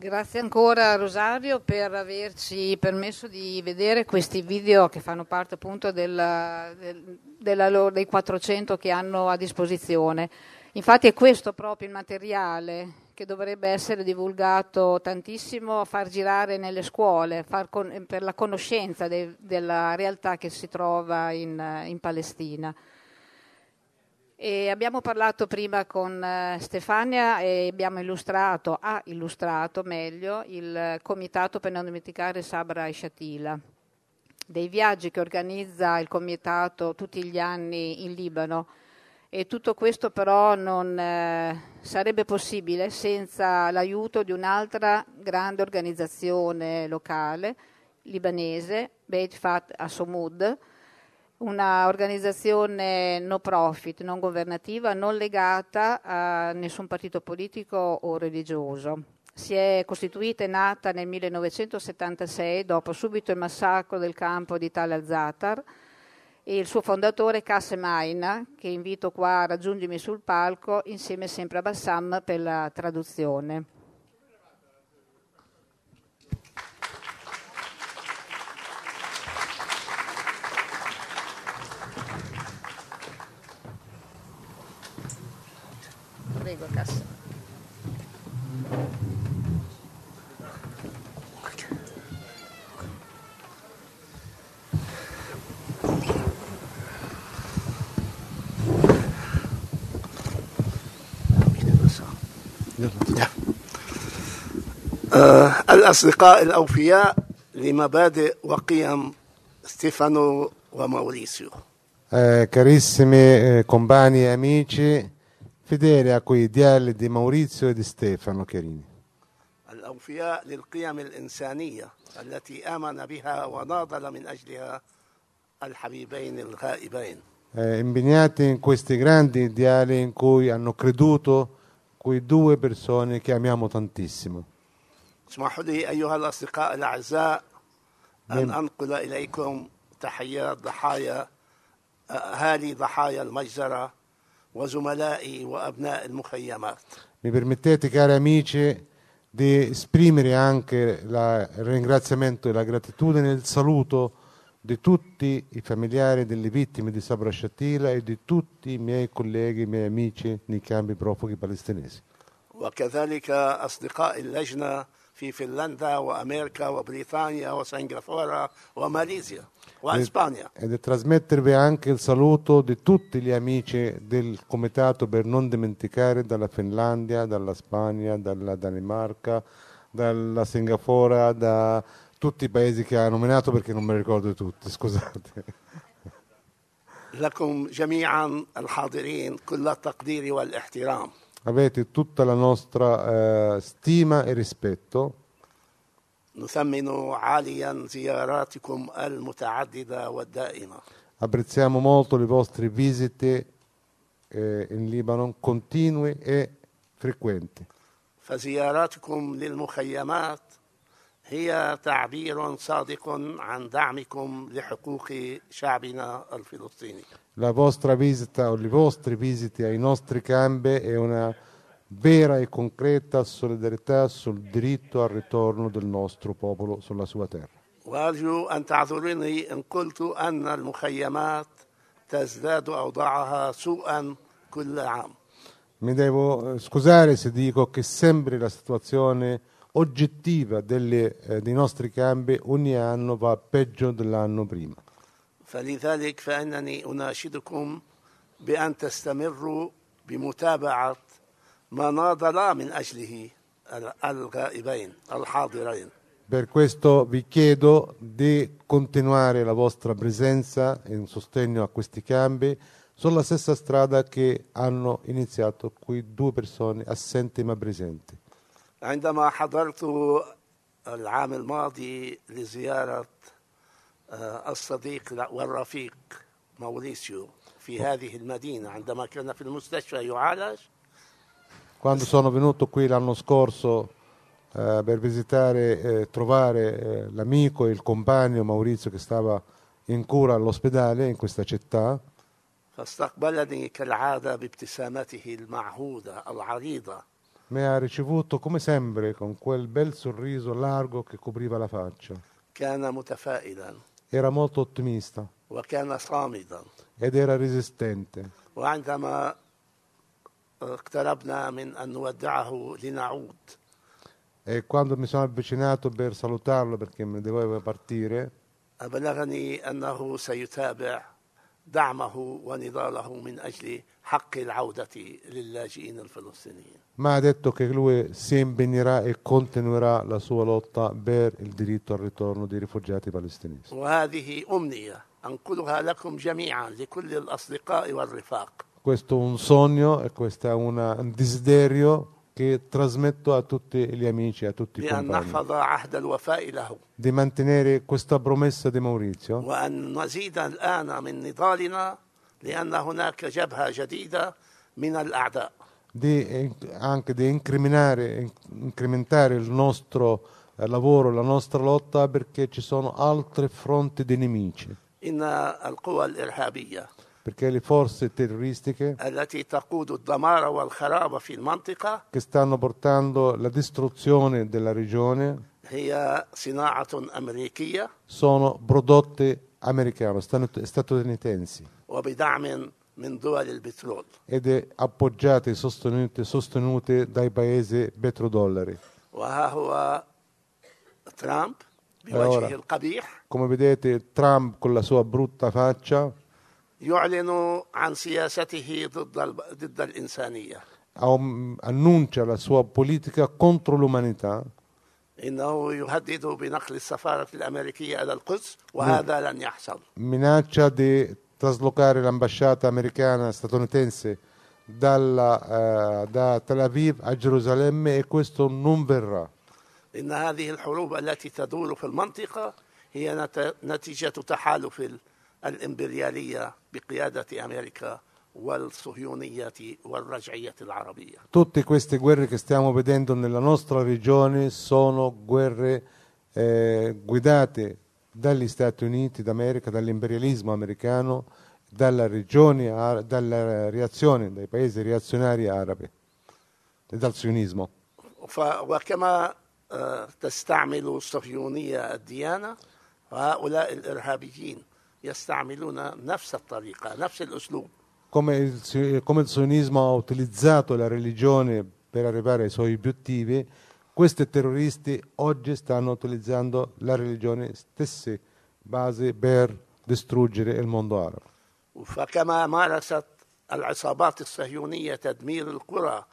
Grazie ancora Rosario per averci permesso di vedere questi video che fanno parte appunto dei 400 che hanno a disposizione. Infatti è questo proprio il materiale che dovrebbe essere divulgato tantissimo, far girare nelle scuole, per la conoscenza della realtà che si trova in Palestina. E abbiamo parlato prima con Stefania e ha illustrato meglio il comitato per non dimenticare Sabra e Shatila, dei viaggi che organizza il comitato tutti gli anni in Libano, e tutto questo però non sarebbe possibile senza l'aiuto di un'altra grande organizzazione locale libanese, Beit Fat Asomud, una organizzazione no profit, non governativa, non legata a nessun partito politico o religioso. Si è costituita e nata nel 1976, dopo subito il massacro del campo di Tal al-Zatar, e il suo fondatore Qassem Aina, che invito qua a raggiungermi sul palco, insieme sempre a Bassam per la traduzione. Prego, Qassem. الأصدقاء الأوفياء لمبادئ وقيم ستيفانو وماوريسيو. Carissimi compagni e amici, fedeli a quei ideali di Maurizio e di Stefano Chiarini. الأوفياء للقيم الإنسانية التي آمن بها وناضل من أجلها الحبيبين الغائبين. Impegnati in questi grandi ideali in cui hanno creduto quei due persone che amiamo tantissimo. اسمحوا لي أيها الأصدقاء الأعزاء أن أنقل إليكم تحيات ضحايا أهالي ضحايا المجزرة وزملائي وأبناء المخيمات. Mi permettete, cari amici, di esprimere anche il ringraziamento e la gratitudine e il saluto di tutti i familiari delle vittime di Sabra Shatila e di tutti i miei colleghi, i miei amici nei campi profughi palestinesi. وكذلك أصدقاء اللجنة في فنلندا وأمريكا وبريطانيا وسنغافورة وماليزيا وإسبانيا. Ed è trasmettervi anche il saluto di tutti gli amici del Comitato per non dimenticare dalla Finlandia, dalla Spagna, dalla Danimarca, dalla Singapore, da tutti i paesi che ha nominato perché non me li ricordo tutti, scusate. لكم جميعا الحاضرين كل التقدير والاحترام. Avete tutta la nostra stima e rispetto. نثمن عاليا زياراتكم المتعددة والدائمة. Apprezziamo molto le vostre visite in Libano, continue e frequenti. فزياراتكم للمخيمات هي تعبير صادق عن دعمكم لحقوق شعبنا الفلسطيني. La vostra visita o le vostre visite ai nostri campi è una vera e concreta solidarietà sul diritto al ritorno del nostro popolo sulla sua terra. وأرجو أن تعذروني إن قلت أن المخيمات تزداد أوضاعها سوءا كل عام. Mi devo scusare se dico che sempre la situazione oggettiva dei nostri campi ogni anno va peggio dell'anno prima. فلذلك فإنني أناشدكم بأن تستمروا بمتابعة ما ناضل من أجله الغائبين الحاضرين. Per questo vi chiedo di continuare la vostra presenza in sostegno a questi campi sulla stessa strada che hanno iniziato quei due persone assenti ma presenti. عندما حضرت العام الماضي لزيارة الصديق والرفيق ماوريسيو في هذه المدينة عندما كان في المستشفى يعالج. Quando sono venuto qui l'anno scorso per visitare, trovare l'amico e il compagno Maurizio che stava in cura all'ospedale in questa città, فاستقبلني كالعادة بابتسامته المعهودة العريضة mi ha ricevuto come sempre con quel bel sorriso largo che copriva la faccia. كان متفائلا Era molto ottimista وكان صامدا. ed era resistente. وعندما اقتربنا من أن نودعه لنعود E quando mi sono avvicinato per salutarlo perché mi doveva partire, بلغني أنه سيتابع دعمه ونضاله من أجل حق العودة للاجئين الفلسطينيين. ma ha detto che lui si impegnerà e continuerà la sua lotta per il diritto al ritorno dei rifugiati palestinesi. وهذه أمنية أنقلها لكم جميعا لكل الأصدقاء والرفاق. Questo è un sogno e questo è un desiderio che trasmetto a tutti gli amici, a tutti i بأن compagni, نحفظ عهد الوفاء له di mantenere questa promessa di Maurizio, وأن نزيد الآن من نضالنا لأن هناك جبهة جديدة من الأعداء. anche di incrementare il nostro lavoro, la nostra lotta, perché ci sono altre fronti di nemici, إن القوى الإرهابية perché le forze terroristiche التي تقود الدمار والخراب في المنطقة che stanno portando la distruzione della regione هي صناعة أمريكية sono prodotte americane, statunitensi, وبدعم من دول البترول. ed è appoggiate e sostenute dai paesi petrodollari. وها هو ترامب Allora, بوجهه القبيح come vedete, Trump con la sua brutta faccia يعلن عن سياسته ضد الإنسانية. annuncia la sua politica contro l'umanità, إنه يهدد بنقل السفارة الأمريكية إلى القدس وهذا لن يحصل. minaccia di traslocare l'ambasciata americana statunitense da Tel Aviv a Gerusalemme, e questo non verrà. إن هذه الحروب التي تدور في المنطقة هي نتيجة تحالف الإمبريالية بقيادة أمريكا والصهيونية والرجعية العربية. Tutte queste guerre che stiamo vedendo nella nostra regione sono guerre guidate dagli Stati Uniti d'America, dall'imperialismo americano, dalla reazione dai paesi reazionari arabi e dal sionismo. وكما تستعمل الصهيونية الديانة، هؤلاء الإرهابيين يستعملون نفس الطريقة نفس الأسلوب. Come il sionismo ha utilizzato la religione per arrivare ai suoi obiettivi, questi terroristi oggi stanno utilizzando la religione stesse base per distruggere il mondo arabo. فكما مارست العصابات الصهيونية تدمير القرى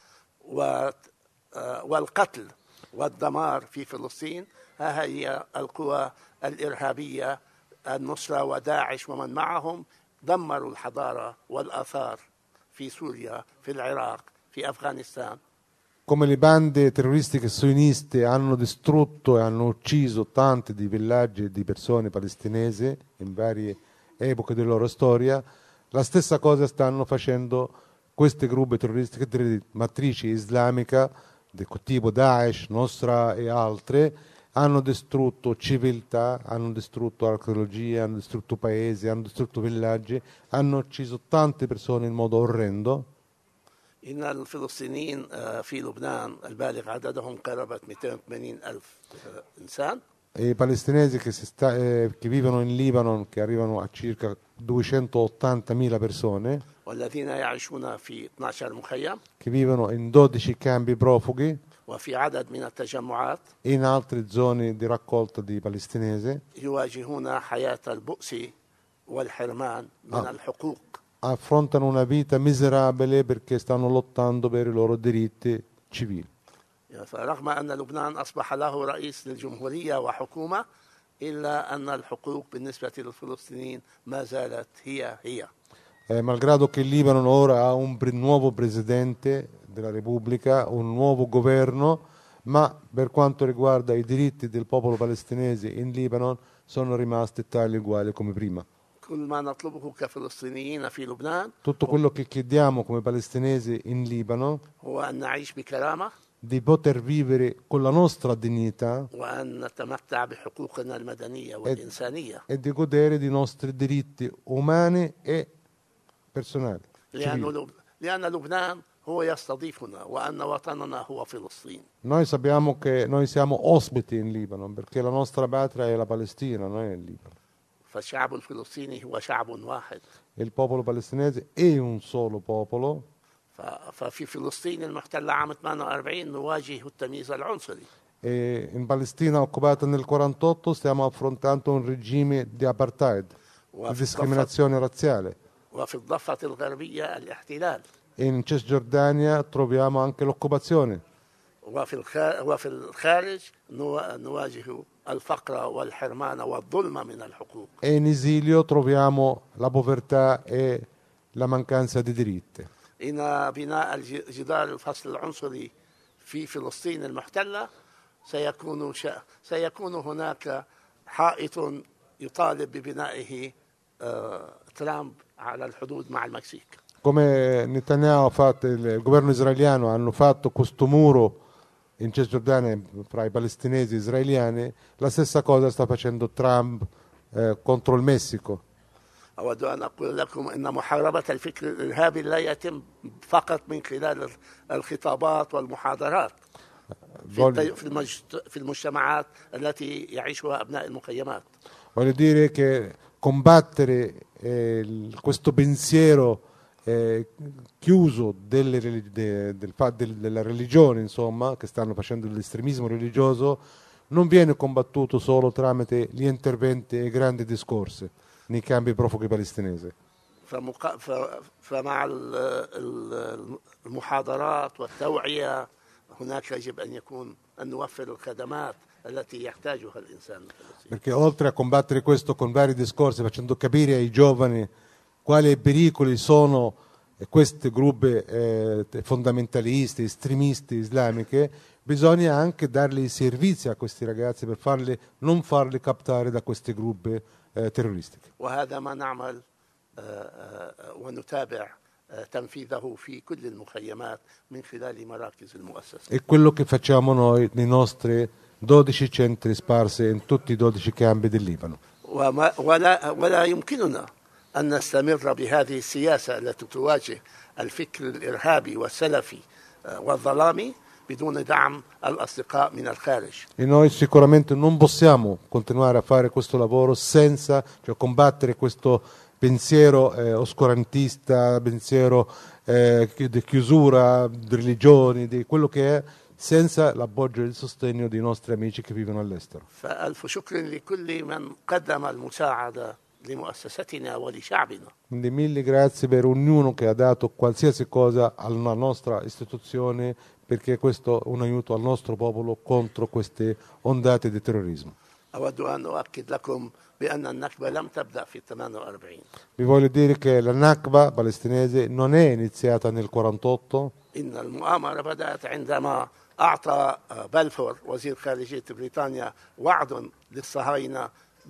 والقتل والدمار في فلسطين، ها هي القوى الإرهابية النصرة وداعش ومن معهم دمروا الحضارة والآثار في سوريا، في العراق، في أفغانستان. Come le bande terroristiche sioniste hanno distrutto e hanno ucciso tanti di villaggi e di persone palestinesi in varie epoche della loro storia, la stessa cosa stanno facendo queste gruppi terroristiche di matrice islamica, del tipo Daesh, Nusra e altre. Hanno distrutto civiltà, hanno distrutto archeologia, hanno distrutto paesi, hanno distrutto villaggi, hanno ucciso tante persone in modo orrendo. إن الفلسطينيين في لبنان البالغ عددهم قرابة 280 ألف إنسان. I palestinesi che vivono in Libano, che arrivano a circa 280.000 persone, والذين يعيشون في 12 مخيم. che vivono in 12 campi profughi, وفي عدد من التجمعات. e in altre zone di raccolta di palestinesi, يواجهون حياة البؤس والحرمان من الحقوق. affrontano una vita miserabile perché stanno lottando per i loro diritti civili. فرغم أن لبنان أصبح له رئيس للجمهورية وحكومة، إلا أن الحقوق بالنسبة للفلسطينيين ما زالت هي. Malgrado che il Libano ora ha un nuovo presidente della Repubblica, un nuovo governo, ma per quanto riguarda i diritti del popolo palestinese in Libano sono rimasti tali uguali come prima. كل ما نطلبه كفلسطينيين في لبنان Tutto quello che chiediamo come palestinesi in Libano هو أن نعيش بكرامة di poter vivere con la nostra dignità وأن نتمتع بحقوقنا المدنية والإنسانية، e di godere dei nostri diritti umani e personali. لأن لبنان هو يستضيفنا وأن وطننا هو فلسطين. Noi sappiamo che noi siamo ospiti in Libano perché la nostra patria è la Palestina, non è il Libano. فالشعب الفلسطيني هو شعب واحد. Il popolo palestinese è un solo popolo. ففي فلسطين المحتلة عام 48 نواجه التمييز العنصري. E in Palestina occupata nel 48 stiamo affrontando un regime di apartheid, di discriminazione razziale. وفي الضفة الغربية الاحتلال. E in Cisgiordania troviamo anche l'occupazione. وفي الخارج نواجه الفقر والحرمان والظلم من الحقوق. E in esilio troviamo la povertà e la mancanza di diritti. إن بناء جدار الفصل العنصري في فلسطين المحتلة سيكون هناك حائط يطالب ببنائه ترامب على الحدود مع المكسيك. Come Netanyahu ha fatto, il governo israeliano hanno fatto questo muro in Cisgiordania fra i palestinesi e gli israeliani, la stessa cosa sta facendo Trump contro il Messico. أود أن أقول لكم أن محاربة الفكر الإرهابي لا يتم فقط من خلال الخطابات والمحاضرات في المجتمعات التي يعيشها أبناء المخيمات. Voglio dire che combattere questo pensiero chiuso della religione, insomma, che stanno facendo l'estremismo religioso, non viene combattuto solo tramite gli interventi e i grandi discorsi nei campi profughi palestinesi. فمع المحاضرات والتوعية هناك يجب أن نوفر الخدمات التي يحتاجها الإنسان الفلسطيني. Perché oltre a combattere questo con vari discorsi, facendo capire ai giovani quali pericoli sono questi gruppi fondamentalisti, estremisti islamiche, bisogna anche dargli i servizi a questi ragazzi per non farli captare da questi gruppi terroristici. وهذا ما نعمل ونتابع تنفيذه في كل المخيمات من خلال مراكز المؤسسة. È quello che facciamo noi nei nostri 12 centri sparsi in tutti i 12 campi del Libano. ولا يمكننا أن نستمر بهذه السياسة التي تواجه الفكر الإرهابي والسلفي والظلامي بدون دعم الأصدقاء من الخارج. E noi sicuramente non possiamo continuare a fare questo lavoro senza combattere questo pensiero oscurantista, pensiero di chiusura, di religioni, di quello che è, senza l'appoggio e il sostegno dei nostri amici che vivono all'estero. فألف شكر لكل من قدم المساعدة لمؤسستنا ولشعبنا. Quindi mille grazie per ognuno che ha dato qualsiasi cosa alla nostra istituzione, perché questo è un aiuto al nostro popolo contro queste ondate di terrorismo. أود أن أؤكد لكم بأن النكبة لم تبدأ في 48. Vi voglio dire che la Nakba palestinese non è iniziata nel 48. إن المؤامرة بدأت عندما أعطى بلفور وزير خارجية بريطانيا وعد للصهاينة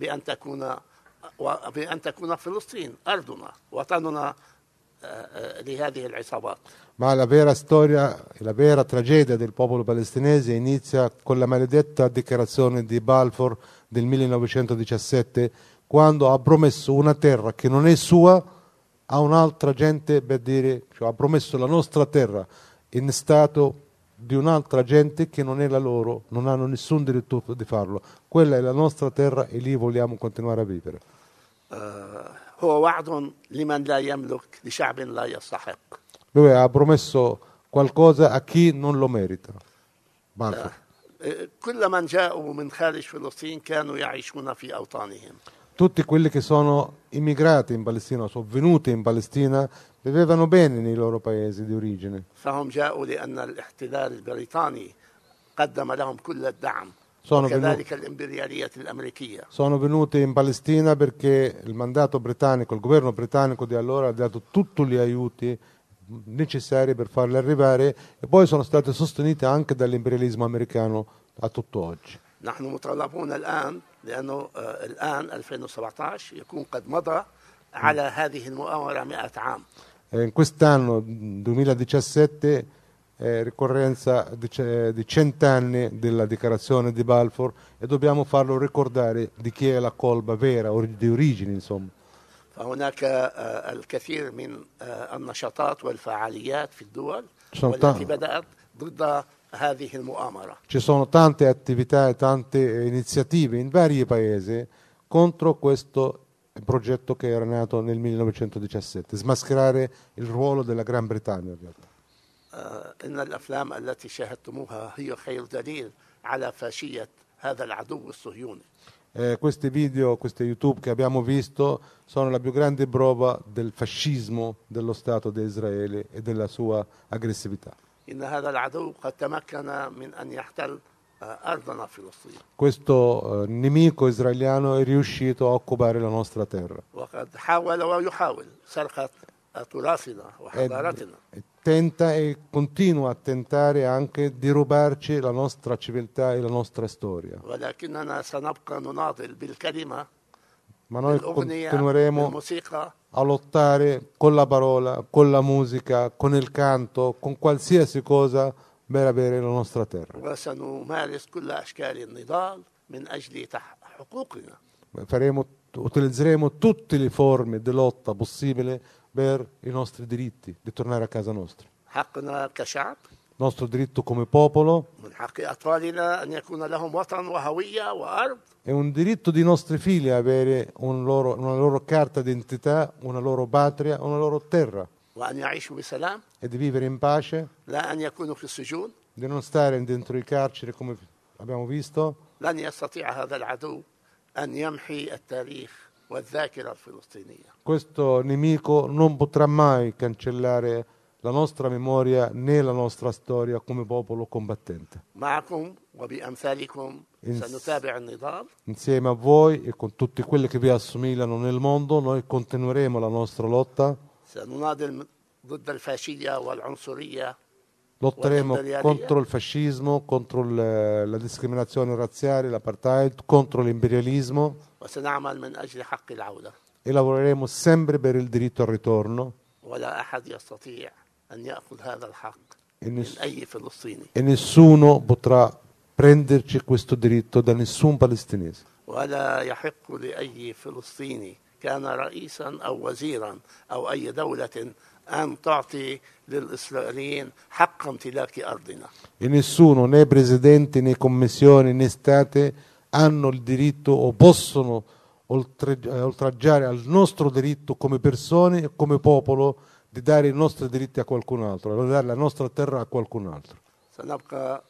بأن تكون فلسطين أرضنا وطننا لهذه العصابات. Ma la vera storia, la vera tragedia del popolo palestinese inizia con la maledetta dichiarazione di Balfour del 1917, quando ha promesso una terra che non è sua a un'altra gente, per dire, ha promesso la nostra terra in stato di un'altra gente che non è la loro, non hanno nessun diritto di farlo. Quella è la nostra terra e lì vogliamo continuare a vivere. هو وعد لمن لا يملك لشعب لا يستحق. Lui ha promesso qualcosa a chi non lo merita. Balfour. كل من جاءوا من خارج فلسطين كانوا يعيشون في أوطانهم. Tutti quelli che sono immigrati in Palestina, sono venuti in Palestina, vivevano bene nei loro paesi di origine. فهم جاءوا لأن الاحتلال البريطاني قدم لهم كل الدعم. وكذلك الإمبريالية الأمريكية. Sono venuti in Palestina perché il mandato britannico, il governo britannico di allora ha dato tutti gli aiuti necessari per farli arrivare e poi sono stati sostenuti anche dall'imperialismo americano a tutt'oggi. نحن مطالبون الآن لأنه الآن 2017 يكون قد مضى على هذه المؤامرة 100 عام. In quest'anno 2017 ricorrenza di 100 anni della dichiarazione di Balfour e dobbiamo farlo ricordare di chi è la colpa vera, di origine, insomma. فهناك الكثير من النشاطات والفعاليات في الدول والتي بدأت ضد هذه المؤامرة. Ci sono tante attività e tante iniziative in vari paesi contro questo progetto che era nato nel 1917, smascherare il ruolo della Gran Bretagna in realtà. إن الأفلام التي شاهدتموها هي خير دليل على فاشية هذا العدو الصهيوني. Questi video, questi YouTube che abbiamo visto sono la più grande prova del fascismo dello Stato di Israele e della sua aggressività. إن هذا العدو قد تمكن من أن يحتل أرضنا فلسطين. Questo nemico israeliano è riuscito a occupare la nostra terra. وقد حاول ويحاول سرقة تراثنا وحضارتنا. Tenta e continua a tentare anche di rubarci la nostra civiltà e la nostra storia. ولكننا سنبقى نناضل بالكلمة Ma noi بالأغنية continueremo بالموسيقى a lottare con la parola, con la musica, con il canto, con qualsiasi cosa per avere la nostra terra. وسنمارس كل أشكال النضال من أجل حقوقنا. Utilizzeremo tutte le forme di lotta possibile per i nostri diritti, di tornare a casa nostra. حقنا كشعب. Il nostro diritto come popolo من حق أطفالنا أن يكون لهم وطن وهوية وأرض. è un diritto dei nostri figli avere una loro carta d'identità, una loro patria, una loro terra وأن يعيشوا بسلام. e di vivere in pace, لا أن يكونوا في السجون. di non stare dentro i carceri come abbiamo visto. لن يستطيع هذا العدو أن يمحي التاريخ والذاكرة الفلسطينية. Questo nemico non potrà mai cancellare la nostra memoria né la nostra storia come popolo combattente. معكم وبأمثالكم سنتابع النضال. Insieme a voi e con tutti quelli che vi assomigliano nel mondo, noi continueremo la nostra lotta. سنناضل ضد الفاشية والعنصرية. Lotteremo contro il fascismo, contro la discriminazione razziale, l'apartheid, contro l'imperialismo وسنعمل من أجل حق العودة. e lavoreremo sempre per il diritto al ritorno. ولا أحد يستطيع أن يأخذ هذا الحق من أي فلسطيني. E nessuno potrà prenderci questo diritto da nessun palestinese. ولا يحق لأي فلسطيني كان رئيسا أو وزيرا أو أي دولة أن تعطي للإسرائيليين حق امتلاك أرضنا. E nessuno, né presidenti, né commissioni, né state hanno il diritto o possono oltraggiare al nostro diritto come persone e come popolo di dare i nostri diritti a qualcun altro, di dare la nostra terra a qualcun altro. سنبقى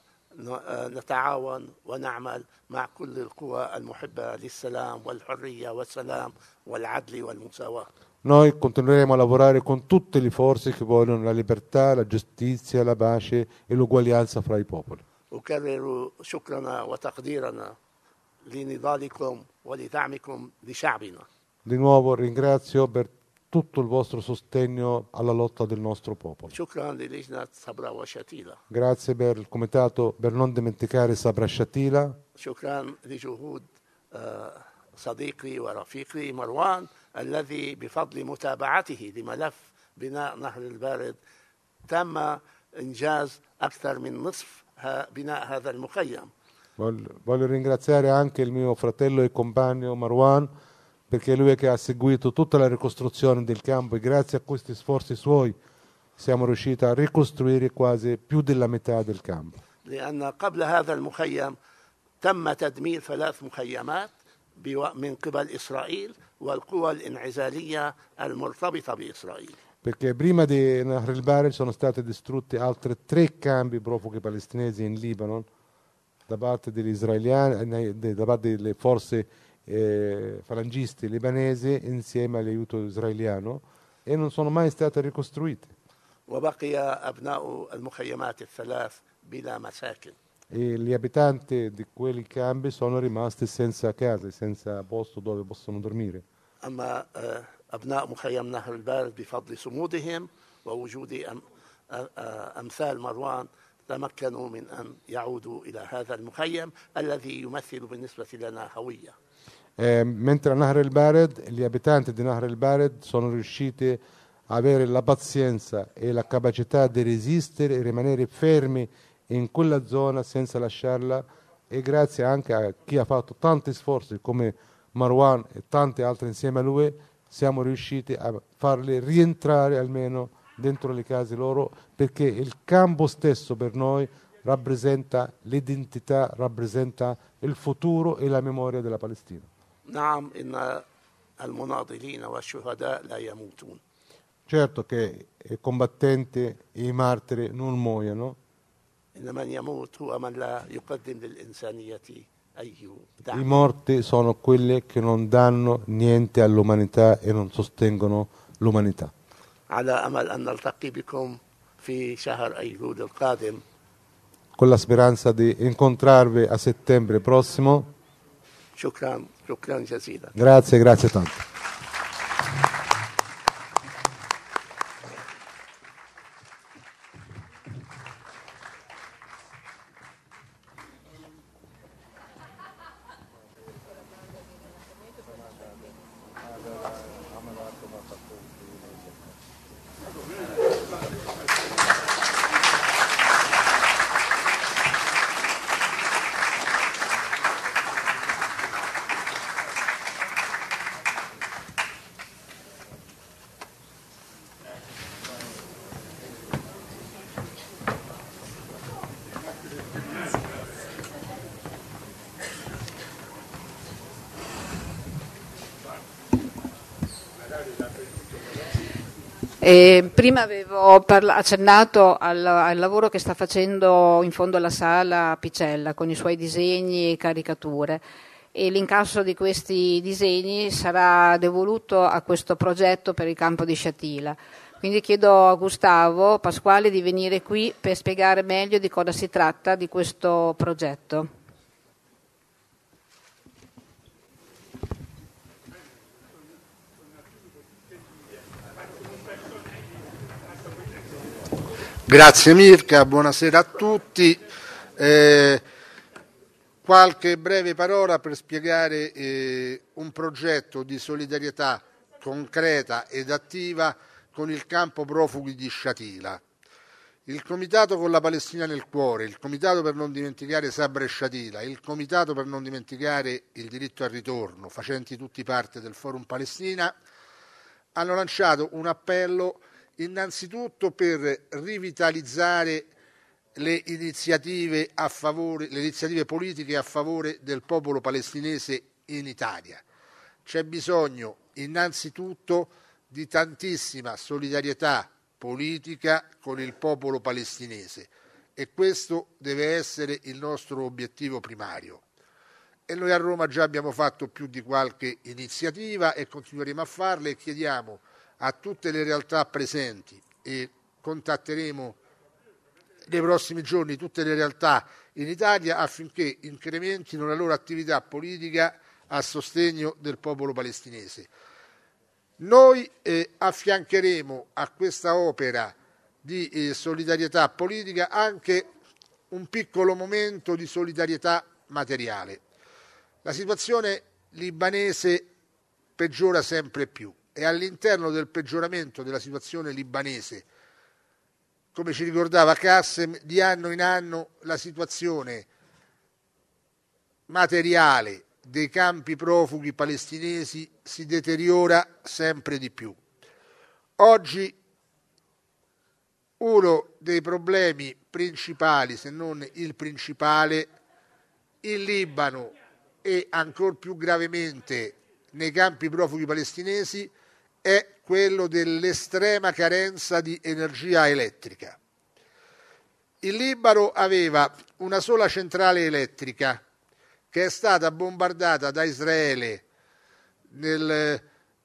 نتعاون ونعمل مع كل القوى المحبة للسلام والحرية والسلام والعدل والمساواة. Noi continueremo a lavorare con tutte le forze che vogliono la libertà, la giustizia, la pace e l'uguaglianza fra i popoli. أكرر شكرنا وتقديرنا لنضالكم ولدعمكم لشعبنا. Di nuovo ringrazio per tutto il vostro sostegno alla lotta del nostro popolo. شكرا للجنة صبرا وشتيلة. Grazie per il comitato per non dimenticare Sabra Shatila. شكرا لجهود صديقي ورفيقي مروان الذي بفضل متابعته لملف بناء نهر البارد تم إنجاز أكثر من نصف بناء هذا المخيم. Voglio ringraziare anche il mio fratello e compagno Marwan, perché è lui che ha seguito tutta la ricostruzione del campo e grazie a questi sforzi suoi siamo riusciti a ricostruire quasi più della metà del campo. لأن قبل هذا المخيم تم تدمير 3 مخيمات من قبل إسرائيل والقوى الانعزالية المرتبطة بإسرائيل. Perché prima di Nahr el-Bared sono stati distrutti altri 3 campi profughi palestinesi in Libano da parte degli israeliani, da parte delle forze falangisti libanesi insieme all'aiuto israeliano e non sono mai state ricostruite. وبقي أبناء المخيمات الثلاث بلا مساكن. E gli abitanti di quei campi sono rimasti senza case, senza posto dove possono dormire. أما أبناء مخيم نهر البارد بفضل صمودهم ووجود أمثال مروان تمكنوا من أن يعودوا إلى هذا المخيم الذي يمثل بالنسبة لنا هوية. Mentre a Nahr el-Bared, gli abitanti di Nahr el-Bared sono riusciti a avere la pazienza e la capacità di resistere e rimanere fermi in quella zona senza lasciarla e grazie anche a chi ha fatto tanti sforzi come Marwan e tanti altri insieme a lui siamo riusciti a farli rientrare almeno dentro le case loro, perché il campo stesso per noi rappresenta l'identità, rappresenta il futuro e la memoria della Palestina. نعم إن المناضلين والشهداء لا يموتون. Certo che i combattenti e i martiri non muoiono, إن من يموت هو من لا يقدم للإنسانية أي i دعم. morti sono quelli che non danno niente all'umanità e non sostengono l'umanità. على أمل أن نلتقي بكم في شهر أيلول القادم. Con la speranza di incontrarvi a settembre prossimo. شكرا جزيلا. Grazie tanto. Prima avevo accennato al lavoro che sta facendo in fondo alla sala Picella con i suoi disegni e caricature, e l'incasso di questi disegni sarà devoluto a questo progetto per il campo di Shatila. Quindi chiedo a Gustavo Pasquale di venire qui per spiegare meglio di cosa si tratta di questo progetto. Grazie Mirka, buonasera a tutti. Qualche breve parola per spiegare un progetto di solidarietà concreta ed attiva con il campo profughi di Shatila. Il Comitato con la Palestina nel cuore, il Comitato per non dimenticare Sabra e Shatila, il Comitato per non dimenticare il diritto al ritorno, facenti tutti parte del Forum Palestina, hanno lanciato un appello innanzitutto per rivitalizzare le iniziative politiche a favore del popolo palestinese in Italia. C'è bisogno innanzitutto di tantissima solidarietà politica con il popolo palestinese e questo deve essere il nostro obiettivo primario. E noi a Roma già abbiamo fatto più di qualche iniziativa e continueremo a farle e chiediamo a tutte le realtà presenti, e contatteremo nei prossimi giorni tutte le realtà in Italia affinché incrementino la loro attività politica a sostegno del popolo palestinese. Noi affiancheremo a questa opera di solidarietà politica anche un piccolo momento di solidarietà materiale. La situazione libanese peggiora sempre più. E all'interno del peggioramento della situazione libanese, come ci ricordava Qassem, di anno in anno la situazione materiale dei campi profughi palestinesi si deteriora sempre di più. Oggi uno dei problemi principali, se non il principale, in Libano e ancor più gravemente nei campi profughi palestinesi è quello dell'estrema carenza di energia elettrica. Il Libano aveva una sola centrale elettrica che è stata bombardata da Israele nel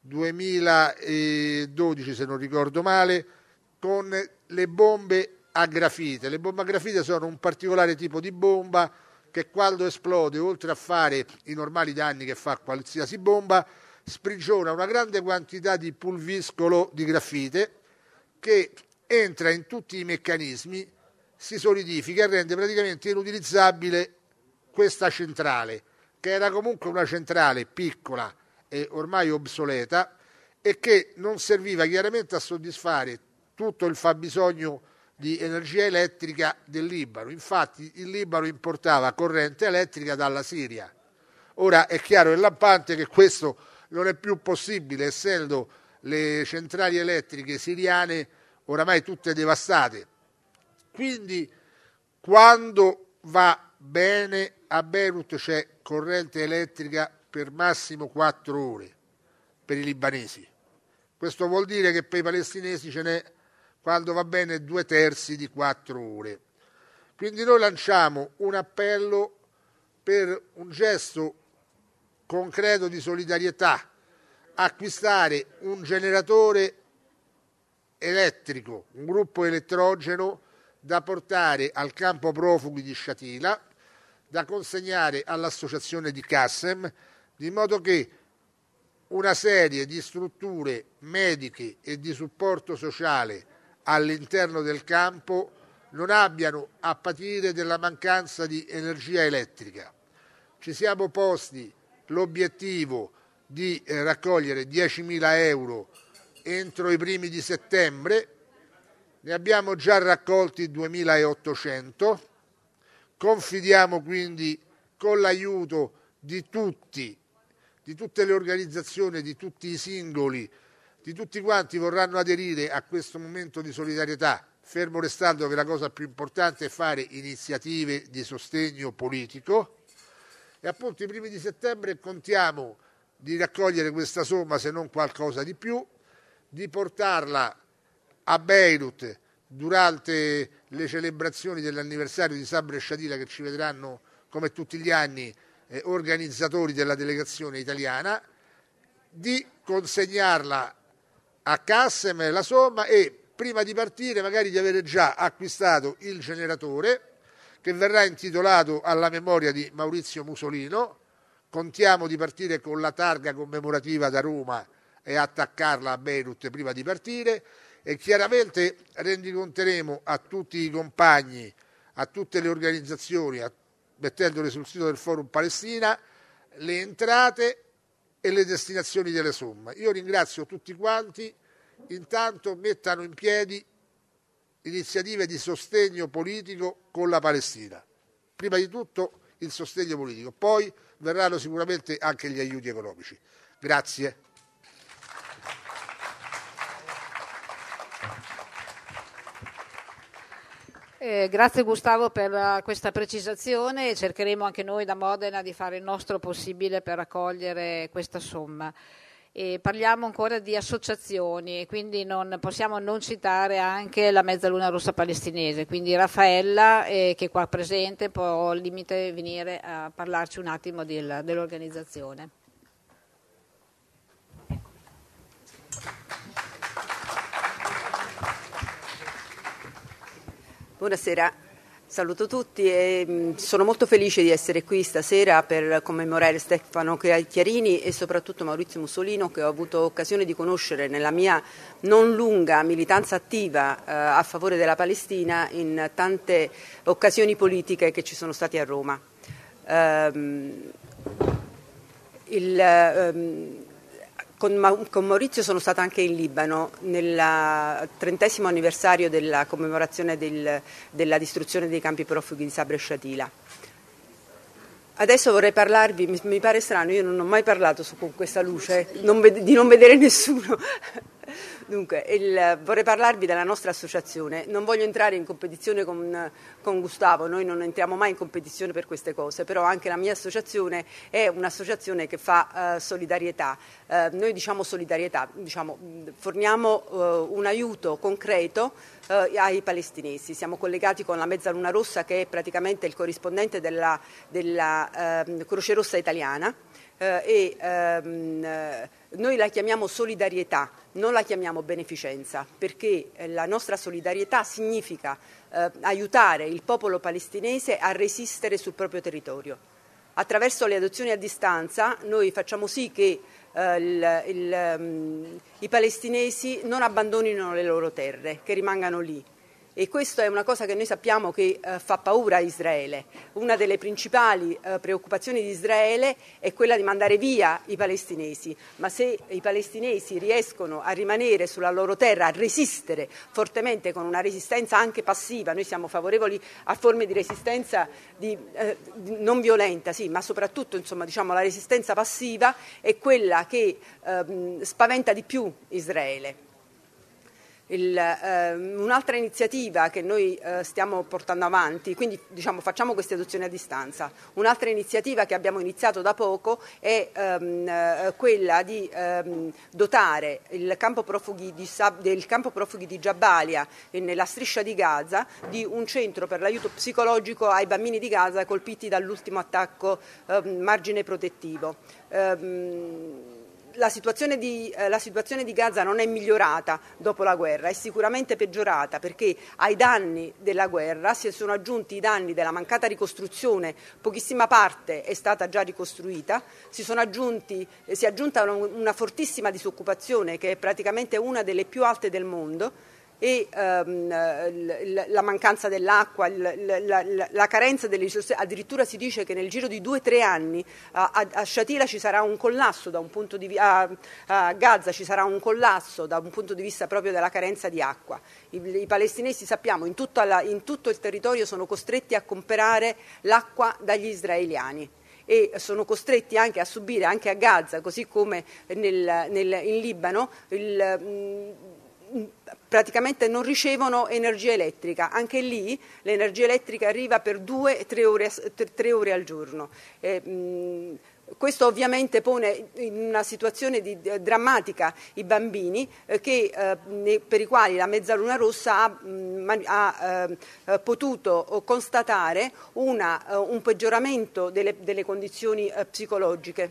2012, se non ricordo male, con le bombe a grafite. Le bombe a grafite sono un particolare tipo di bomba che quando esplode, oltre a fare i normali danni che fa qualsiasi bomba, sprigiona una grande quantità di pulviscolo di grafite che entra in tutti i meccanismi, si solidifica e rende praticamente inutilizzabile questa centrale, che era comunque una centrale piccola e ormai obsoleta e che non serviva chiaramente a soddisfare tutto il fabbisogno di energia elettrica del Libano. Infatti il Libano importava corrente elettrica dalla Siria. Ora è chiaro e lampante che questo non è più possibile, essendo le centrali elettriche siriane oramai tutte devastate. Quindi quando va bene a Beirut c'è corrente elettrica per massimo 4 ore per i libanesi. Questo vuol dire che per i palestinesi ce n'è, quando va bene, 2/3 di 4 ore. Quindi noi lanciamo un appello per un gesto concreto di solidarietà, acquistare un generatore elettrico, un gruppo elettrogeno da portare al campo profughi di Shatila, da consegnare all'associazione di Qassem, di modo che una serie di strutture mediche e di supporto sociale all'interno del campo non abbiano a patire della mancanza di energia elettrica. Ci siamo posti l'obiettivo di raccogliere 10.000 euro entro i primi di settembre, ne abbiamo già raccolti 2.800, confidiamo quindi con l'aiuto di tutte le organizzazioni, di tutti i singoli, di tutti quanti vorranno aderire a questo momento di solidarietà, fermo restando che la cosa più importante è fare iniziative di sostegno politico, e appunto i primi di settembre contiamo di raccogliere questa somma, se non qualcosa di più, di portarla a Beirut durante le celebrazioni dell'anniversario di Sabra e Shatila, che ci vedranno come tutti gli anni organizzatori della delegazione italiana, di consegnarla a Qassem la somma e prima di partire magari di avere già acquistato il generatore, che verrà intitolato alla memoria di Maurizio Musolino. Contiamo di partire con la targa commemorativa da Roma e attaccarla a Beirut prima di partire, e chiaramente rendiconteremo a tutti i compagni, a tutte le organizzazioni, mettendole sul sito del Forum Palestina, le entrate e le destinazioni delle somme. Io ringrazio tutti quanti, intanto mettano in piedi iniziative di sostegno politico con la Palestina. Prima di tutto il sostegno politico, poi verranno sicuramente anche gli aiuti economici. Grazie. Grazie Gustavo per questa precisazione, e cercheremo anche noi da Modena di fare il nostro possibile per raccogliere questa somma. E parliamo ancora di associazioni, quindi non possiamo non citare anche la Mezzaluna Rossa Palestinese, quindi Raffaella, che è qua presente, può al limite venire a parlarci un attimo dell'organizzazione. Buonasera, saluto tutti e sono molto felice di essere qui stasera per commemorare Stefano Chiarini e soprattutto Maurizio Musolino, che ho avuto occasione di conoscere nella mia non lunga militanza attiva a favore della Palestina in tante occasioni politiche che ci sono state a Roma. Con Maurizio sono stata anche in Libano nel 30° anniversario della commemorazione della distruzione dei campi profughi di Sabra e Shatila. Adesso vorrei parlarvi, mi pare strano, io non ho mai parlato con questa luce, di non vedere nessuno. Dunque, vorrei parlarvi della nostra associazione. Non voglio entrare in competizione con Gustavo, noi non entriamo mai in competizione per queste cose, però anche la mia associazione è un'associazione che fa solidarietà. Noi diciamo solidarietà, forniamo un aiuto concreto ai palestinesi. Siamo collegati con la Mezzaluna Rossa, che è praticamente il corrispondente della Croce Rossa italiana. Noi la chiamiamo solidarietà, non la chiamiamo beneficenza, perché la nostra solidarietà significa aiutare il popolo palestinese a resistere sul proprio territorio. Attraverso le adozioni a distanza noi facciamo sì che i palestinesi non abbandonino le loro terre, che rimangano lì. E questa è una cosa che noi sappiamo che fa paura a Israele. Una delle principali preoccupazioni di Israele è quella di mandare via i palestinesi, ma se i palestinesi riescono a rimanere sulla loro terra, a resistere fortemente con una resistenza anche passiva, noi siamo favorevoli a forme di resistenza non violenta, sì, ma soprattutto la resistenza passiva è quella che spaventa di più Israele. Un'altra iniziativa che noi stiamo portando avanti, quindi diciamo facciamo queste adozioni a distanza, un'altra iniziativa che abbiamo iniziato da poco è quella di dotare il campo profughi di Jabalia nella striscia di Gaza di un centro per l'aiuto psicologico ai bambini di Gaza colpiti dall'ultimo attacco margine protettivo. La situazione di Gaza non è migliorata dopo la guerra, è sicuramente peggiorata, perché ai danni della guerra si sono aggiunti i danni della mancata ricostruzione, pochissima parte è stata già ricostruita, si è aggiunta una fortissima disoccupazione che è praticamente una delle più alte del mondo, e la mancanza dell'acqua, la carenza delle risorse. Addirittura si dice che nel giro di 2 o 3 anni a Shatila ci sarà un collasso a Gaza ci sarà un collasso da un punto di vista proprio della carenza di acqua. I palestinesi, sappiamo, in tutto il territorio sono costretti a comprare l'acqua dagli israeliani e sono costretti anche a subire, anche a Gaza, così come in Libano, praticamente non ricevono energia elettrica. Anche lì l'energia elettrica arriva per 2-3 ore al giorno. Questo ovviamente pone in una situazione drammatica i bambini per i quali la Mezzaluna Rossa ha potuto constatare un peggioramento delle condizioni psicologiche.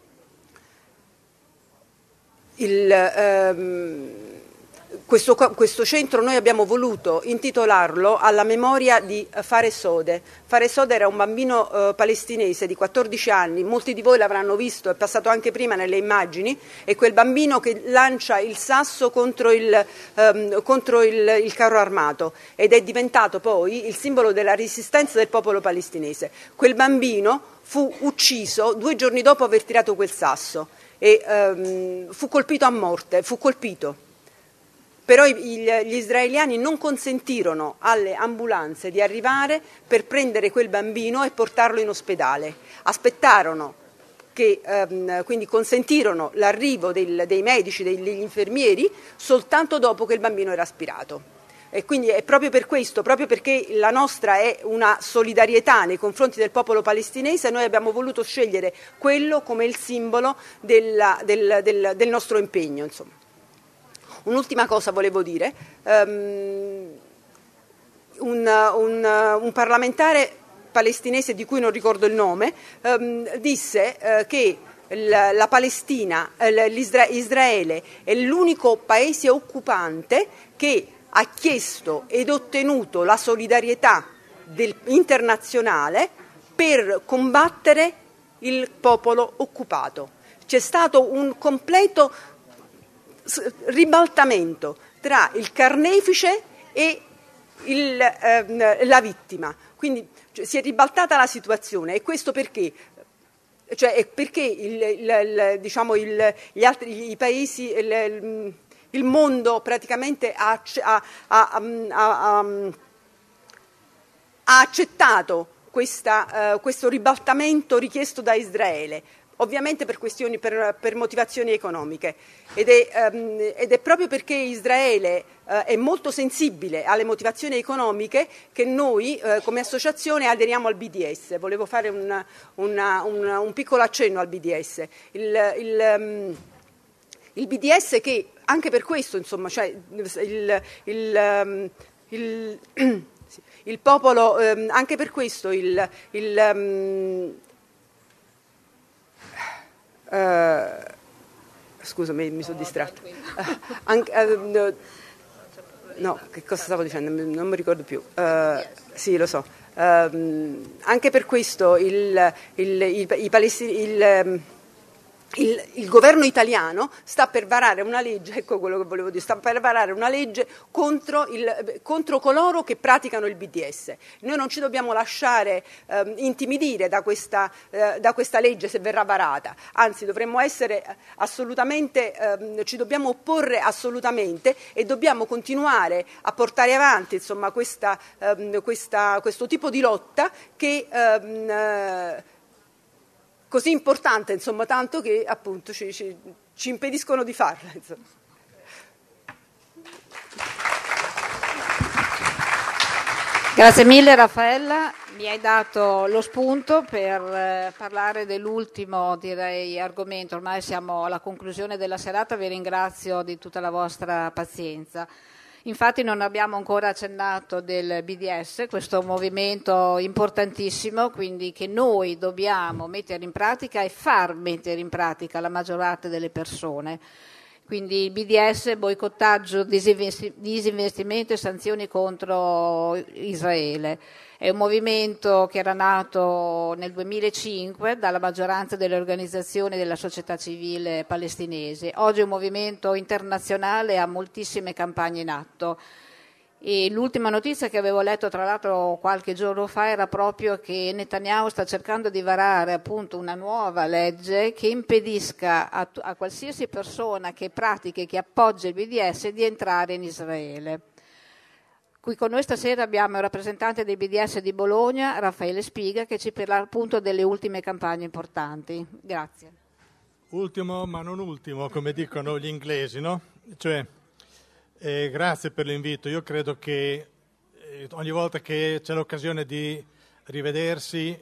Questo centro noi abbiamo voluto intitolarlo alla memoria di Fares Ode. Fares Ode era un bambino palestinese di 14 anni, molti di voi l'avranno visto, è passato anche prima nelle immagini, è quel bambino che lancia il sasso contro il carro armato ed è diventato poi il simbolo della resistenza del popolo palestinese. Quel bambino fu ucciso 2 giorni dopo aver tirato quel sasso e fu colpito a morte, Però gli israeliani non consentirono alle ambulanze di arrivare per prendere quel bambino e portarlo in ospedale. Aspettarono quindi consentirono l'arrivo dei medici, degli infermieri, soltanto dopo che il bambino era aspirato. E quindi è proprio per questo, proprio perché la nostra è una solidarietà nei confronti del popolo palestinese, noi abbiamo voluto scegliere quello come il simbolo del nostro impegno, insomma. Un'ultima cosa volevo dire, un parlamentare palestinese di cui non ricordo il nome disse che la Palestina, Israele è l'unico paese occupante che ha chiesto ed ottenuto la solidarietà internazionale per combattere il popolo occupato. C'è stato un completo ribaltamento tra il carnefice e la vittima, quindi si è ribaltata la situazione. E questo perché? Perché i paesi, il mondo praticamente ha accettato questo ribaltamento richiesto da Israele, ovviamente per motivazioni economiche, ed è proprio perché Israele è molto sensibile alle motivazioni economiche che noi come associazione aderiamo al BDS. Volevo fare un piccolo accenno al BDS. Il BDS, che anche per questo, insomma, cioè il popolo, anche per questo scusami, mi sono distratta. No, che cosa stavo dicendo? Non mi ricordo più. Sì, lo so. Anche per questo il governo italiano sta per varare una legge, ecco quello che volevo dire, sta per varare una legge contro coloro che praticano il BDS. Noi non ci dobbiamo lasciare intimidire da questa legge se verrà varata, anzi dovremmo essere assolutamente, ci dobbiamo opporre assolutamente e dobbiamo continuare a portare avanti, insomma, questo tipo di lotta che così importante, insomma, tanto che appunto ci impediscono di farla, insomma. Grazie mille Raffaella, mi hai dato lo spunto per parlare dell'ultimo, direi, argomento. Ormai siamo alla conclusione della serata, vi ringrazio di tutta la vostra pazienza. Infatti non abbiamo ancora accennato del BDS, questo movimento importantissimo, quindi che noi dobbiamo mettere in pratica e far mettere in pratica la maggior parte delle persone. Quindi il BDS, boicottaggio, disinvestimento e sanzioni contro Israele. È un movimento che era nato nel 2005 dalla maggioranza delle organizzazioni della società civile palestinese. Oggi è un movimento internazionale e ha moltissime campagne in atto. E l'ultima notizia che avevo letto, tra l'altro qualche giorno fa, era proprio che Netanyahu sta cercando di varare appunto una nuova legge che impedisca a qualsiasi persona che pratichi, che appoggia il BDS, di entrare in Israele. Qui con noi stasera abbiamo il rappresentante del BDS di Bologna, Raffaele Spiga, che ci parlerà appunto delle ultime campagne importanti. Grazie. Ultimo ma non ultimo, come dicono gli inglesi, no? Grazie per l'invito. Io credo che ogni volta che c'è l'occasione di rivedersi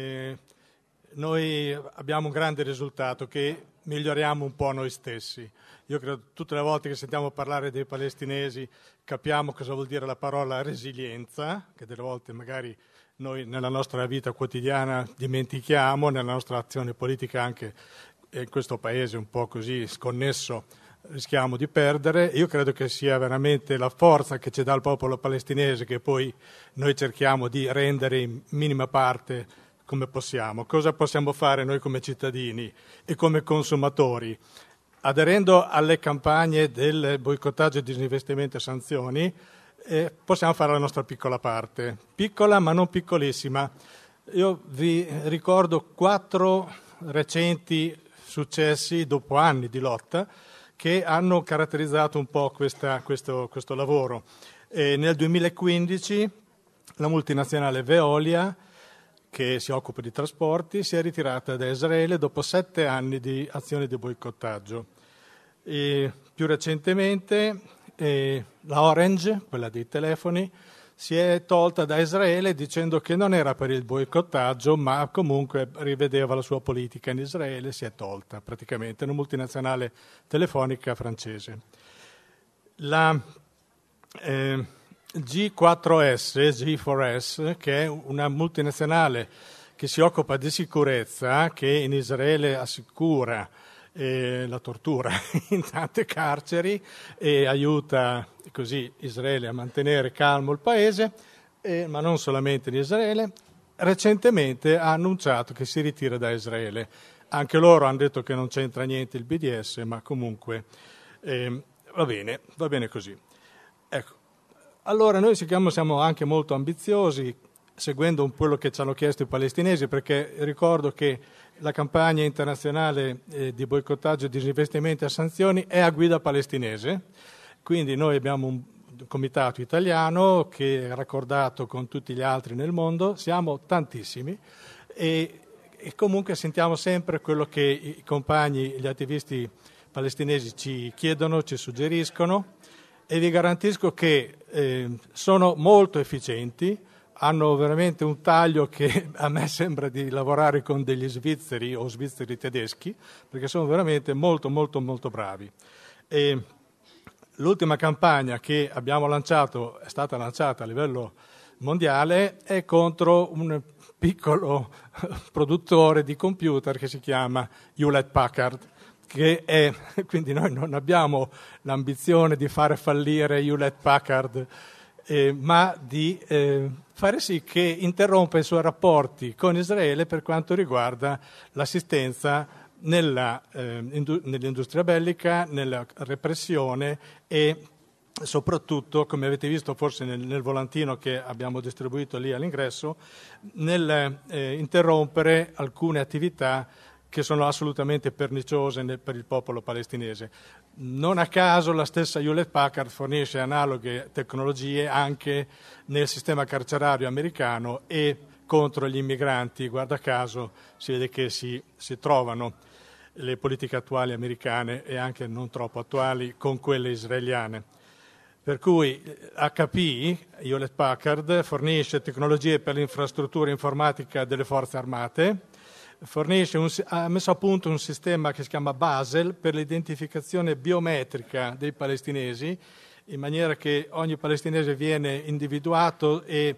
noi abbiamo un grande risultato, che miglioriamo un po' noi stessi. Io credo che tutte le volte che sentiamo parlare dei palestinesi capiamo cosa vuol dire la parola resilienza, che delle volte magari noi nella nostra vita quotidiana dimentichiamo, nella nostra azione politica anche in questo paese un po' così sconnesso rischiamo di perdere. Io credo che sia veramente la forza che ci dà il popolo palestinese che poi noi cerchiamo di rendere in minima parte come possiamo. Cosa possiamo fare noi come cittadini e come consumatori? Aderendo alle campagne del boicottaggio, disinvestimento e sanzioni, possiamo fare la nostra piccola parte, piccola ma non piccolissima. Io vi ricordo 4 recenti successi dopo anni di lotta che hanno caratterizzato un po' questo lavoro. Nel 2015 la multinazionale Veolia, che si occupa di trasporti, si è ritirata da Israele dopo 7 anni di azioni di boicottaggio. Più recentemente la Orange, quella dei telefoni, si è tolta da Israele dicendo che non era per il boicottaggio, ma comunque rivedeva la sua politica in Israele, si è tolta praticamente, una multinazionale telefonica francese. La G4S, che è una multinazionale che si occupa di sicurezza, che in Israele assicura la tortura in tante carceri e aiuta così Israele a mantenere calmo il paese, ma non solamente in Israele, recentemente ha annunciato che si ritira da Israele. Anche loro hanno detto che non c'entra niente il BDS, ma comunque va bene così. Ecco. Allora noi siamo anche molto ambiziosi, seguendo un po' quello che ci hanno chiesto i palestinesi, perché ricordo che la campagna internazionale di boicottaggio, disinvestimento e sanzioni è a guida palestinese, quindi noi abbiamo un comitato italiano che è raccordato con tutti gli altri nel mondo, siamo tantissimi e comunque sentiamo sempre quello che i compagni, gli attivisti palestinesi ci chiedono, ci suggeriscono, e vi garantisco che sono molto efficienti, hanno veramente un taglio che a me sembra di lavorare con degli svizzeri o svizzeri tedeschi, perché sono veramente molto molto molto bravi. L'ultima campagna che abbiamo lanciato, è stata lanciata a livello mondiale, è contro un piccolo produttore di computer che si chiama Hewlett Packard, quindi noi non abbiamo l'ambizione di fare fallire Hewlett Packard, ma di fare sì che interrompa i suoi rapporti con Israele per quanto riguarda l'assistenza nell'industria bellica, nella repressione e soprattutto, come avete visto forse nel volantino che abbiamo distribuito lì all'ingresso, nel interrompere alcune attività che sono assolutamente perniciose per il popolo palestinese. Non a caso la stessa Hewlett Packard fornisce analoghe tecnologie anche nel sistema carcerario americano e contro gli immigranti. Guarda caso si vede che si trovano le politiche attuali americane e anche non troppo attuali con quelle israeliane. Per cui HP, Hewlett Packard, fornisce tecnologie per l'infrastruttura informatica delle forze armate, ha messo a punto un sistema che si chiama Basel per l'identificazione biometrica dei palestinesi, in maniera che ogni palestinese viene individuato e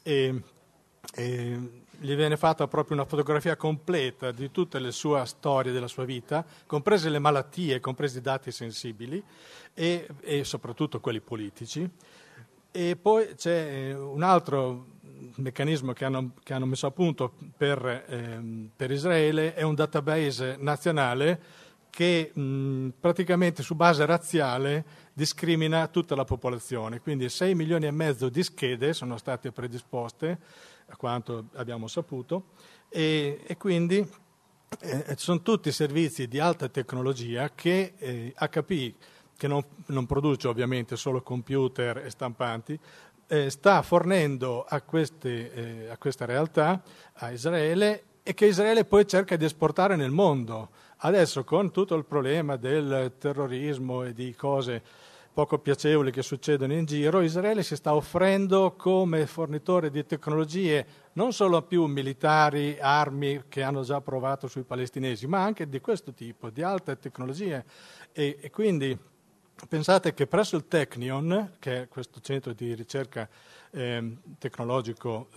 gli viene fatta proprio una fotografia completa di tutta la sua storia, della sua vita, comprese le malattie, compresi i dati sensibili e soprattutto quelli politici. E poi c'è un altro meccanismo che hanno messo a punto per Israele, è un database nazionale che praticamente su base razziale discrimina tutta la popolazione. Quindi 6,5 milioni di schede sono state predisposte, a quanto abbiamo saputo, e quindi sono tutti servizi di alta tecnologia che HP, che non produce ovviamente solo computer e stampanti, sta fornendo a questa realtà, a Israele, e che Israele poi cerca di esportare nel mondo. Adesso, con tutto il problema del terrorismo e di cose poco piacevoli che succedono in giro, Israele si sta offrendo come fornitore di tecnologie non solo più militari, armi che hanno già provato sui palestinesi, ma anche di questo tipo, di alte tecnologie. E quindi pensate che presso il Technion, che è questo centro di ricerca tecnologico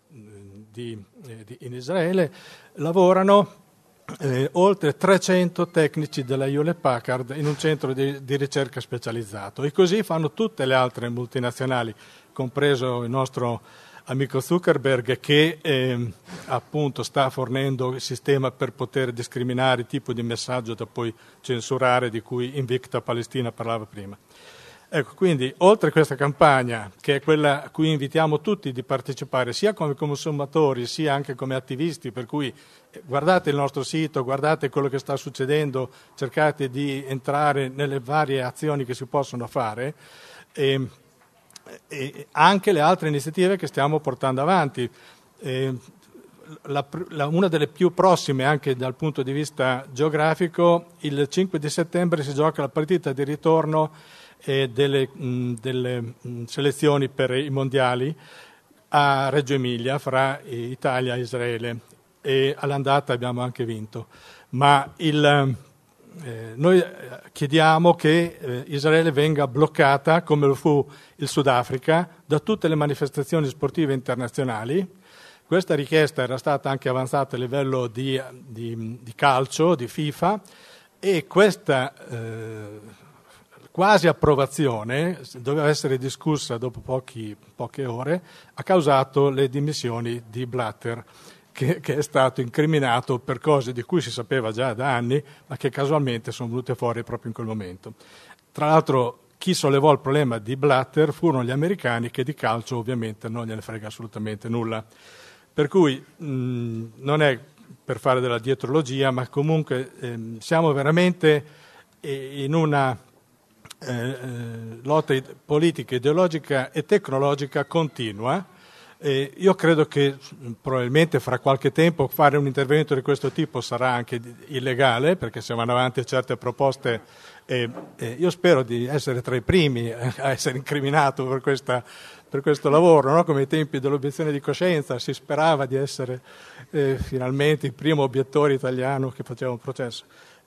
in Israele, lavorano oltre 300 tecnici della Hewlett Packard in un centro di ricerca specializzato, e così fanno tutte le altre multinazionali, compreso il nostro amico Zuckerberg, che appunto sta fornendo il sistema per poter discriminare il tipo di messaggio da poi censurare, di cui Invicta Palestina parlava prima. Ecco, quindi oltre a questa campagna, che è quella a cui invitiamo tutti di partecipare, sia come consumatori sia anche come attivisti, per cui guardate il nostro sito, guardate quello che sta succedendo, cercate di entrare nelle varie azioni che si possono fare, e anche le altre iniziative che stiamo portando avanti. Una delle più prossime anche dal punto di vista geografico, il 5 di settembre si gioca la partita di ritorno delle selezioni per i mondiali a Reggio Emilia fra Italia e Israele, e all'andata abbiamo anche vinto, ma noi chiediamo che Israele venga bloccata, come lo fu il Sudafrica, da tutte le manifestazioni sportive internazionali. Questa richiesta era stata anche avanzata a livello di calcio, di FIFA, e questa quasi approvazione doveva essere discussa dopo poche ore, ha causato le dimissioni di Blatter, che è stato incriminato per cose di cui si sapeva già da anni, ma che casualmente sono venute fuori proprio in quel momento. Tra l'altro, chi sollevò il problema di Blatter furono gli americani, che di calcio ovviamente non gliene frega assolutamente nulla. Per cui non è per fare della dietrologia, ma comunque siamo veramente in una lotta politica, ideologica e tecnologica continua. Io credo che probabilmente fra qualche tempo fare un intervento di questo tipo sarà anche illegale, perché se vanno avanti certe proposte, io spero di essere tra i primi a essere incriminato per questo lavoro, no? Come ai tempi dell'obiezione di coscienza si sperava di essere finalmente il primo obiettore italiano che faceva un processo.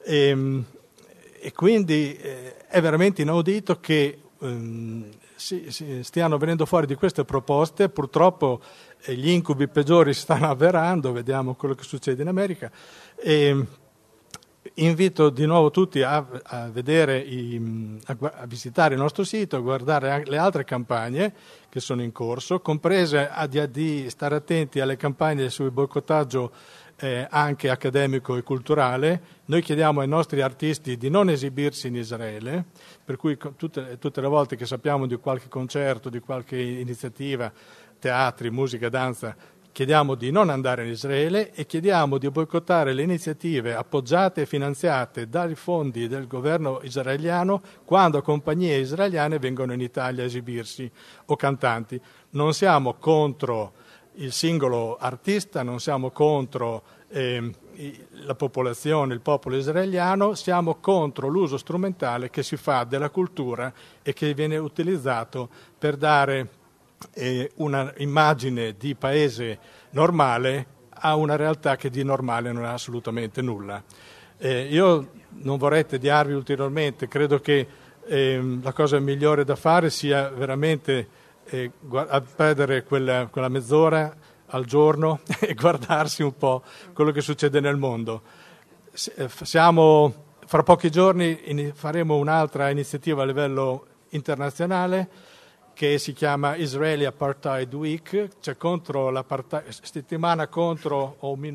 E quindi è veramente inaudito che si stiano venendo fuori di queste proposte. Purtroppo gli incubi peggiori si stanno avverando, vediamo quello che succede in America, e invito di nuovo tutti a vedere, a visitare il nostro sito, a guardare le altre campagne che sono in corso, comprese di stare attenti alle campagne sul boicottaggio anche accademico e culturale. Noi chiediamo ai nostri artisti di non esibirsi in Israele, per cui tutte le volte che sappiamo di qualche concerto, di qualche iniziativa, teatri, musica, danza, chiediamo di non andare in Israele e chiediamo di boicottare le iniziative appoggiate e finanziate dai fondi del governo israeliano quando compagnie israeliane vengono in Italia a esibirsi, o cantanti. Non siamo contro il singolo artista, non siamo contro la popolazione, il popolo israeliano, siamo contro l'uso strumentale che si fa della cultura e che viene utilizzato per dare una immagine di paese normale a una realtà che di normale non ha assolutamente nulla. Io non vorrei tediarvi ulteriormente, credo che la cosa migliore da fare sia veramente perdere quella mezz'ora al giorno e guardarsi un po' quello che succede nel mondo. Fra pochi giorni faremo un'altra iniziativa a livello internazionale che si chiama Israeli Apartheid Week, cioè settimana contro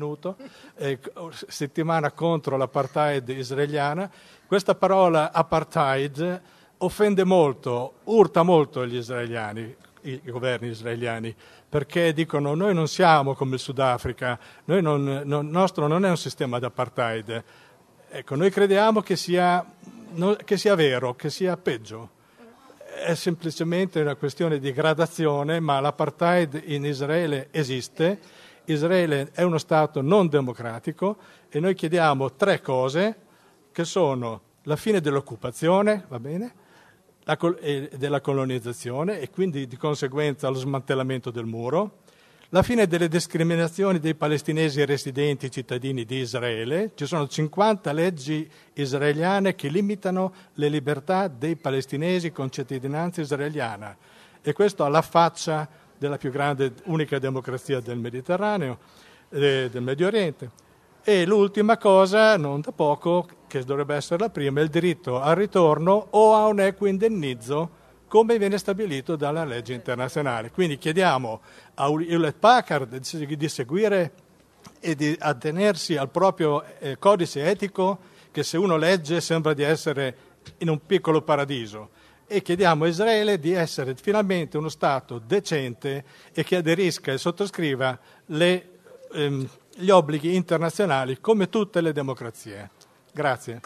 l'apartheid israeliana. Questa parola apartheid offende molto, urta molto gli israeliani, i governi israeliani, perché dicono noi non siamo come il Sudafrica, il nostro non è un sistema di apartheid. Ecco, noi crediamo che sia vero, che sia peggio. È semplicemente una questione di gradazione, ma l'apartheid in Israele esiste. Israele è uno Stato non democratico e noi chiediamo 3 cose, che sono la fine dell'occupazione, va bene, della colonizzazione e quindi di conseguenza lo smantellamento del muro, la fine delle discriminazioni dei palestinesi residenti cittadini di Israele. Ci sono 50 leggi israeliane che limitano le libertà dei palestinesi con cittadinanza israeliana e questo alla faccia della più grande, unica democrazia del Mediterraneo, del Medio Oriente. E l'ultima cosa, non da poco, che dovrebbe essere la prima, è il diritto al ritorno o a un equo indennizzo come viene stabilito dalla legge internazionale. Quindi chiediamo a Hewlett Packard di seguire e di attenersi al proprio codice etico, che se uno legge sembra di essere in un piccolo paradiso, e chiediamo a Israele di essere finalmente uno Stato decente e che aderisca e sottoscriva gli obblighi internazionali come tutte le democrazie. Grazie.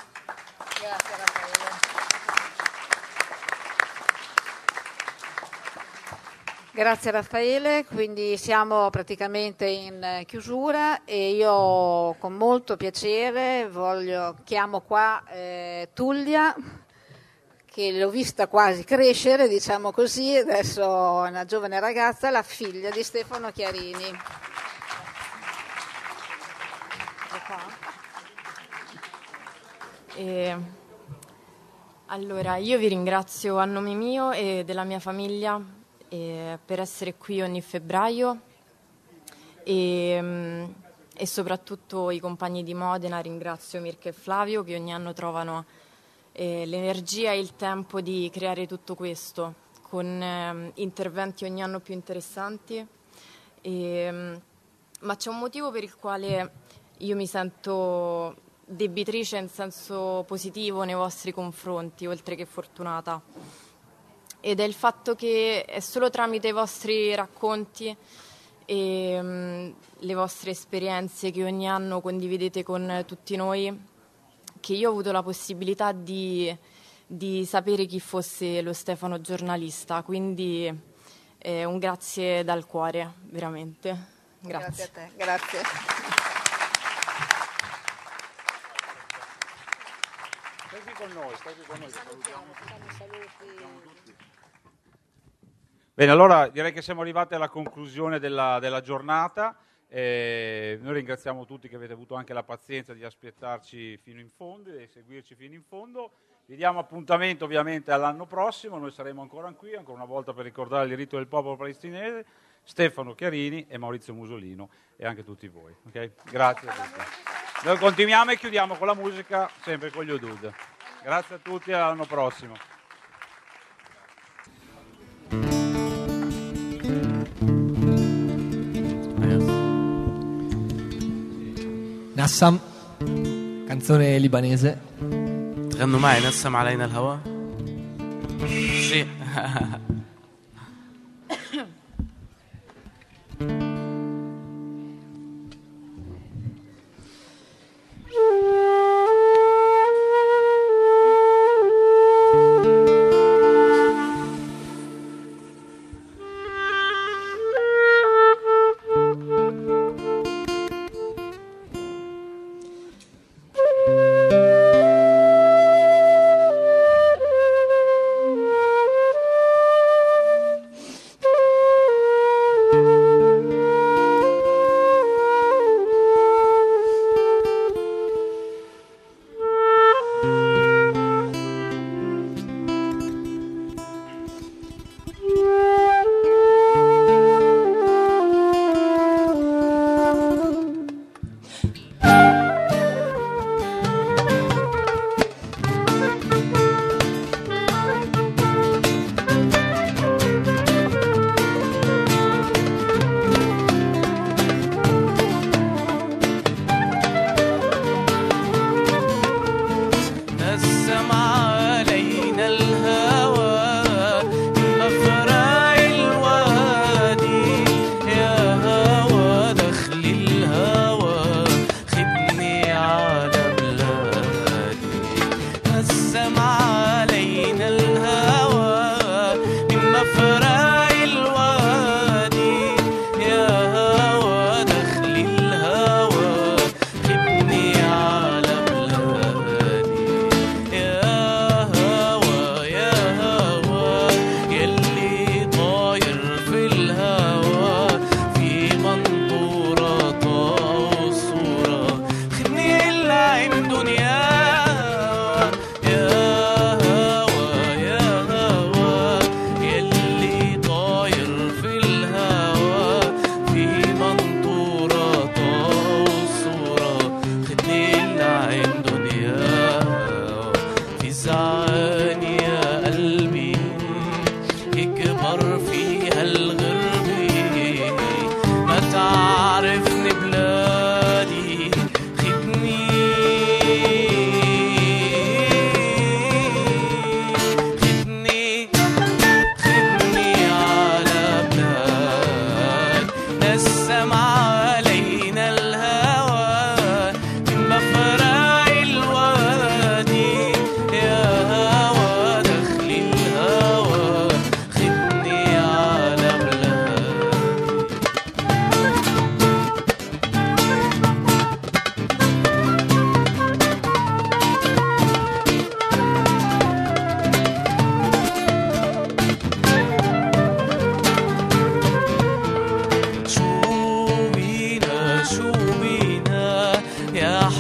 Grazie Raffaele, quindi siamo praticamente in chiusura e io con molto piacere chiamo qua Tullia, che l'ho vista quasi crescere, diciamo così, adesso è una giovane ragazza, la figlia di Stefano Chiarini. Allora, io vi ringrazio a nome mio e della mia famiglia per essere qui ogni febbraio e soprattutto i compagni di Modena, ringrazio Mirka e Flavio che ogni anno trovano l'energia e il tempo di creare tutto questo con interventi ogni anno più interessanti, ma c'è un motivo per il quale io mi sento debitrice in senso positivo nei vostri confronti, oltre che fortunata. Ed è il fatto che è solo tramite i vostri racconti e le vostre esperienze che ogni anno condividete con tutti noi che io ho avuto la possibilità di sapere chi fosse lo Stefano giornalista, quindi un grazie dal cuore, veramente. Grazie. Grazie a te, grazie. Stai qui con noi, salutiamo tutti. Bene, allora direi che siamo arrivati alla conclusione della giornata. Noi ringraziamo tutti che avete avuto anche la pazienza di aspettarci fino in fondo e seguirci fino in fondo. Vi diamo appuntamento ovviamente all'anno prossimo, noi saremo ancora qui, ancora una volta per ricordare il diritto del popolo palestinese, Stefano Chiarini e Maurizio Musolino e anche tutti voi. Okay? Grazie a tutti. Noi continuiamo e chiudiamo con la musica, sempre con gli Udud. Grazie a tutti e all'anno prossimo. Nassam, canzone libanese. تغنوا معي نسم علينا الهوى شيء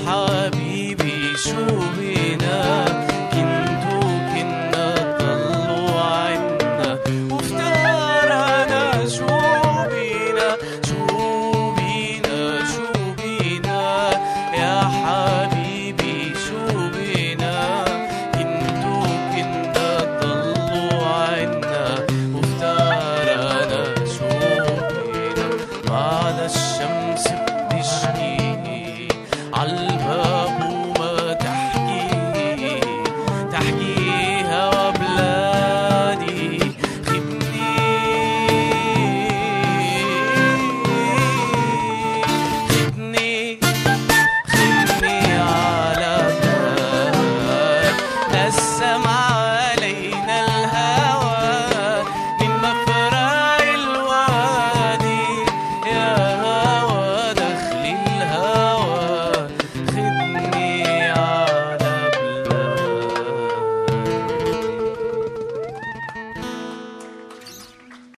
حبيبي شو بينا كنتو كنا تضلوا عنا وافتكرنا شو بينا شو بينا شو بينا يا حبيبي شو بينا كنتو كنا تضلوا عنا وافتكرنا شو بينا بعد الشمس بتشكي عالباب وما تحكي تحكيها بلادي خدني خدني خدني على بال نسم